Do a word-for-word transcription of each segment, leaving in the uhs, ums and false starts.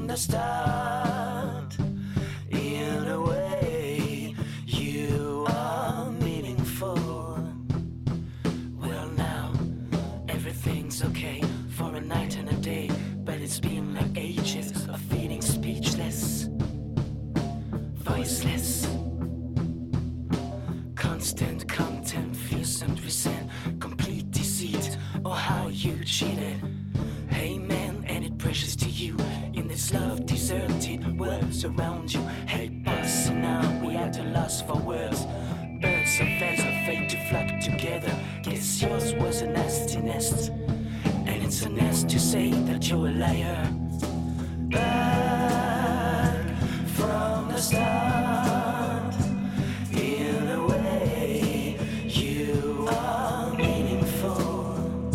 the start. In a way, you are meaningful. Well, now everything's okay for a night and a day, but it's been like ages of feeling speechless, voiceless. Constant contempt, fears and resent, complete deceit, or how you cheated. Hey man, any precious to you in this love deserted world around you? Hey boss, now we at a loss for words. Birds of feathers are fate to flock together. Guess yours was a nasty nest, and it's a nest to say that you're a liar. Back from the start. In a way, you are meaningful.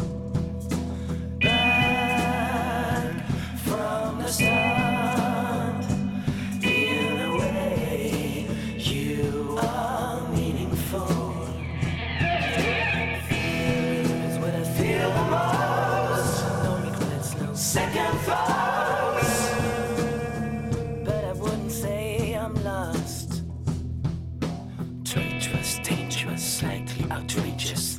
Back from the start. In a way, you are meaningful. It's what I feel the most. No regrets, no second thoughts. But I wouldn't say I'm lost. Treacherous, dangerous, slightly outrageous.